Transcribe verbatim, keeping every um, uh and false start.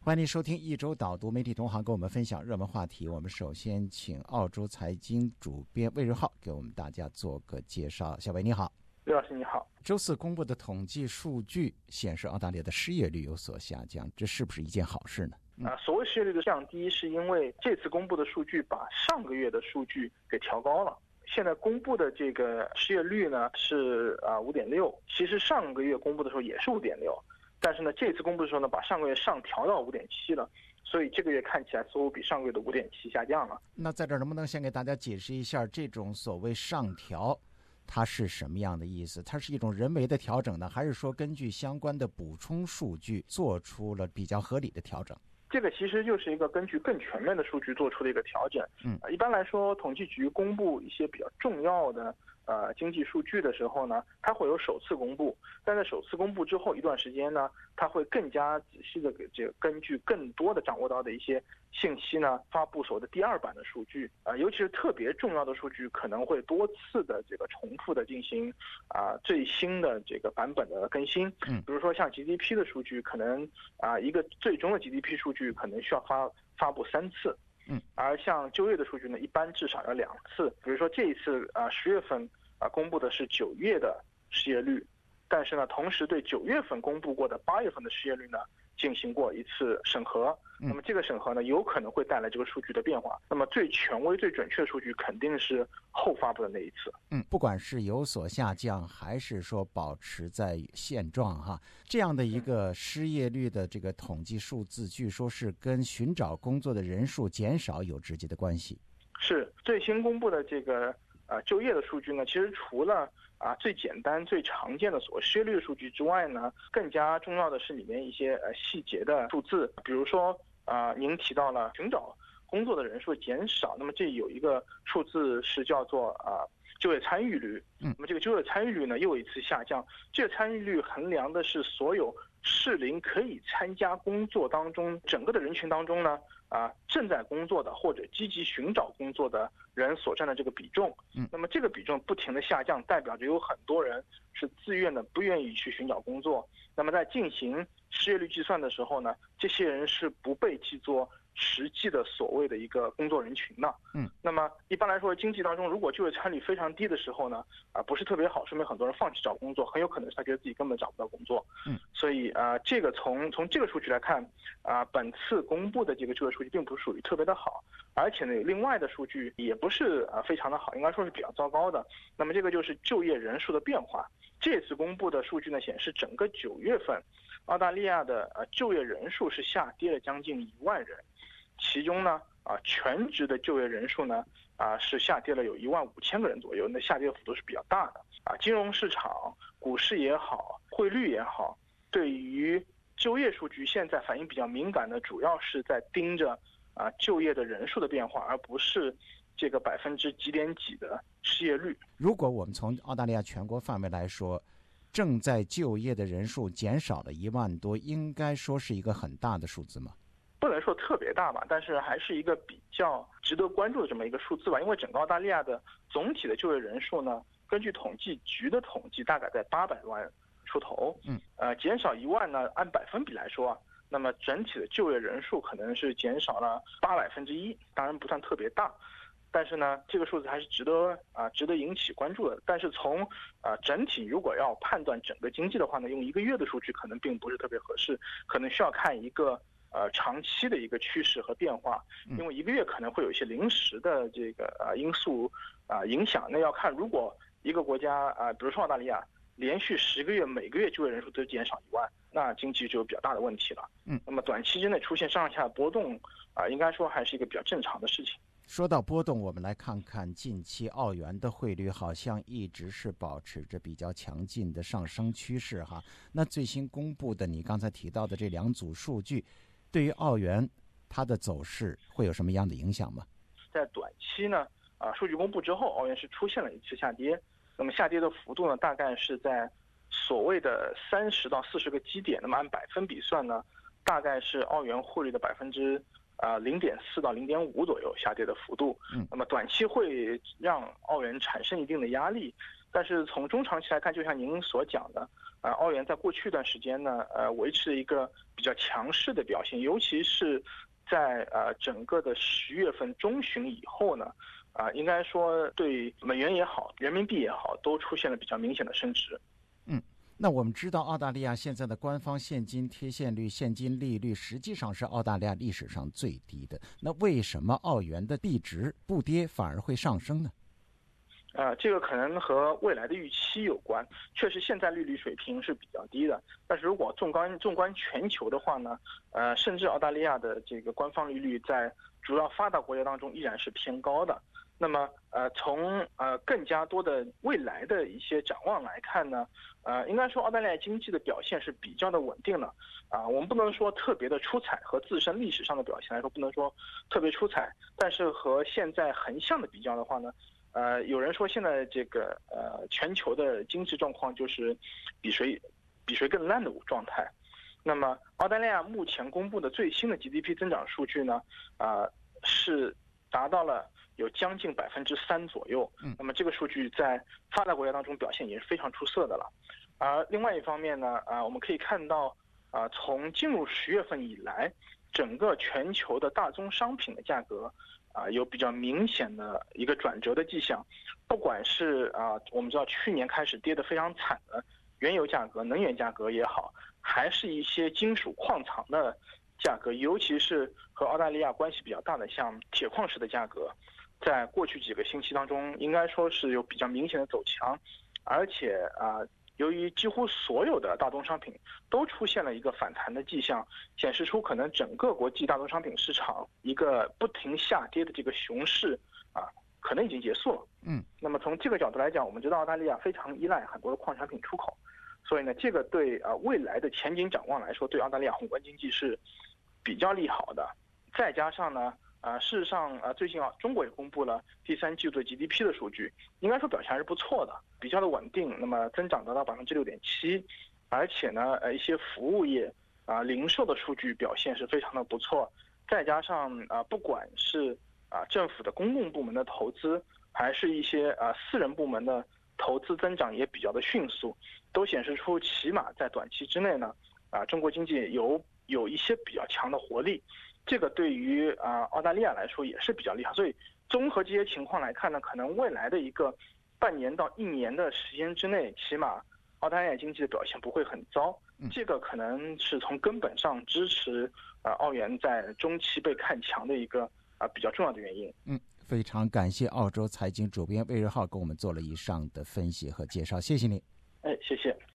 欢迎收听一周导读，媒体同行跟我们分享热门话题。我们首先请澳洲财经主编魏瑞浩给我们大家做个介绍。小魏你好。 魏老师你好。 周四公布的统计数据显示，澳大利亚的失业率有所下降，这是不是一件好事呢？ 嗯、啊，所谓失业率的降低，是因为这次公布的数据把上个月的数据给调高了。现在公布的这个失业率呢是啊五点六，其实上个月公布的时候也是五点六。但是呢，这次公布的时候呢，把上个月上调到五点七了，所以这个月看起来似乎比上个月的五点七下降了。 那在这儿能不能先给大家解释一下，这种所谓上调，它是什么样的意思？它是一种人为的调整呢，还是说根据相关的补充数据做出了比较合理的调整？ 这个其实就是一个根据更全面的数据做出的一个调整。嗯，一般来说，统计局公布一些比较重要的呃经济数据的时候呢，它会有首次公布，但在首次公布之后一段时间呢，它会更加仔细的给这个根据更多的掌握到的一些信息呢，发布所谓的第二版的数据啊、呃，尤其是特别重要的数据，可能会多次的这个重复的进行啊、呃、最新的这个版本的更新。嗯，比如说像 G D P 的数据，可能啊、呃、一个最终的 G D P 数据可能需要发发布三次。嗯，而像就业的数据呢，一般至少要两次。比如说这一次啊十、呃、月份啊、呃、公布的是九月的失业率，但是呢，同时对九月份公布过的八月份的失业率呢进行过一次审核。那么这个审核呢，有可能会带来这个数据的变化。那么最权威、最准确的数据肯定是后发布的那一次。 嗯，不管是有所下降，还是说保持在现状哈，这样的一个失业率的这个统计数字，据说是跟寻找工作的人数减少有直接的关系。 是最新公布的这个呃就业的数据呢，其实除了啊，最简单、最常见的所谓失业率的数据之外呢，更加重要的是里面一些呃细节的数字，比如说啊、呃，您提到了寻找工作的人数减少，那么这有一个数字是叫做啊、呃、就业参与率。嗯，那么这个就业参与率呢又一次下降。这个参与率衡量的是所有适龄可以参加工作当中整个的人群当中呢啊、呃、正在工作的或者积极寻找工作的人所占的这个比重。嗯，那么这个比重不停的下降，代表着有很多人是自愿的不愿意去寻找工作。那么在进行失业率计算的时候呢，这些人是不被记作实际的所谓的一个工作人群的。嗯，那么一般来说，经济当中如果就业参与率非常低的时候呢，啊、呃、不是特别好，说明很多人放弃找工作，很有可能是他觉得自己根本找不到工作。嗯，所以啊、呃，这个从从这个数据来看啊、呃，本次公布的这个就业数据并不是属于特别的好，而且呢，有另外的数据也不是啊、呃、非常的好，应该说是比较糟糕的。那么这个就是就业人数的变化。这次公布的数据呢显示，整个九月份，澳大利亚的呃就业人数是下跌了将近一万人，其中呢啊、呃、全职的就业人数呢啊、呃、是下跌了有一万五千个人左右，那下跌幅度是比较大的啊。金融市场、股市也好，汇率也好，对于就业数据现在反应比较敏感的，主要是在盯着啊、呃、就业的人数的变化，而不是这个百分之几点几的失业率。 如果我们从澳大利亚全国范围来说，正在就业的人数减少了一万多，应该说是一个很大的数字吗？ 不能说特别大吧，但是还是一个比较值得关注的这么一个数字吧。因为整个澳大利亚的总体的就业人数呢，根据统计局的统计，大概在八百万出头。嗯，呃，减少一万呢，按百分比来说啊，那么整体的就业人数可能是减少了八百分之一，当然不算特别大。但是呢，这个数字还是值得啊、呃，值得引起关注的。但是从啊、呃、整体，如果要判断整个经济的话呢，用一个月的数据可能并不是特别合适，可能需要看一个呃长期的一个趋势和变化。因为一个月可能会有一些临时的这个呃因素啊、呃、影响。那要看如果一个国家啊、呃，比如说澳大利亚，连续十个月每个月就业人数都减少一万，那经济就有比较大的问题了。嗯，那么短期之内出现上下波动啊、呃，应该说还是一个比较正常的事情。 说到波动，我们来看看近期澳元的汇率好像一直是保持着比较强劲的上升趋势哈。那最新公布的你刚才提到的这两组数据，对于澳元它的走势会有什么样的影响吗？ 在短期呢，啊，数据公布之后，澳元是出现了一次下跌，那么下跌的幅度呢，大概是在所谓的三十到四十个基点，那么按百分比算呢，大概是澳元汇率的百分之。啊，零点四到零点五左右下跌的幅度，嗯，那么短期会让澳元产生一定的压力，但是从中长期来看，就像您所讲的， 啊，澳元在过去一段时间呢，呃，维持一个比较强势的表现，尤其是在呃整个的十月份中旬以后呢，啊，应该说对美元也好，人民币也好，都出现了比较明显的升值。 嗯，那我们知道澳大利亚现在的官方现金贴现率、现金利率实际上是澳大利亚历史上最低的。那为什么澳元的币值不跌反而会上升呢？ 呃，这个可能和未来的预期有关。确实，现在利率水平是比较低的。但是如果纵观纵观全球的话呢，呃，甚至澳大利亚的这个官方利率在主要发达国家当中依然是偏高的。那么，呃，从呃更加多的未来的一些展望来看呢，呃，应该说澳大利亚经济的表现是比较的稳定的。啊、呃，我们不能说特别的出彩，和自身历史上的表现来说不能说特别出彩，但是和现在横向的比较的话呢。呃，有人说现在这个呃全球的经济状况就是比谁比谁更烂的状态。那么澳大利亚目前公布的最新的 G D P 增长数据呢，啊、呃、是达到了有将近百分之三左右。那么这个数据在发达国家当中表现也是非常出色的了。而另外一方面呢，啊、呃、我们可以看到啊、呃、从进入十月份以来，整个全球的大宗商品的价格。啊，有比较明显的一个转折的迹象，不管是啊，我们知道去年开始跌得非常惨的原油价格、能源价格也好，还是一些金属矿藏的价格，尤其是和澳大利亚关系比较大的像铁矿石的价格，在过去几个星期当中，应该说是有比较明显的走强，而且啊。由于几乎所有的大宗商品都出现了一个反弹的迹象，显示出可能整个国际大宗商品市场一个不停下跌的这个熊市啊，可能已经结束了。 嗯， 那么从这个角度来讲，我们知道澳大利亚非常依赖很多的矿产品出口，所以呢，这个对啊未来的前景展望来说，对澳大利亚宏观经济是比较利好的。再加上呢。啊，事实上，啊，最近啊，中国也公布了第三季度的 G D P 的数据，应该说表现还是不错的，比较的稳定。那么增长达到百分之六点七，而且呢，呃，一些服务业啊、零售的数据表现是非常的不错。再加上啊，不管是啊政府的公共部门的投资，还是一些啊私人部门的投资增长也比较的迅速，都显示出起码在短期之内呢，啊，中国经济有有一些比较强的活力。这个对于啊、呃、澳大利亚来说也是比较利好，所以综合这些情况来看呢，可能未来的一个半年到一年的时间之内，起码澳大利亚经济的表现不会很糟。这个可能是从根本上支持啊、呃、澳元在中期被看强的一个啊、呃、比较重要的原因。 嗯，非常感谢澳洲财经主编魏日浩给我们做了以上的分析和介绍，谢谢你。 哎，谢谢。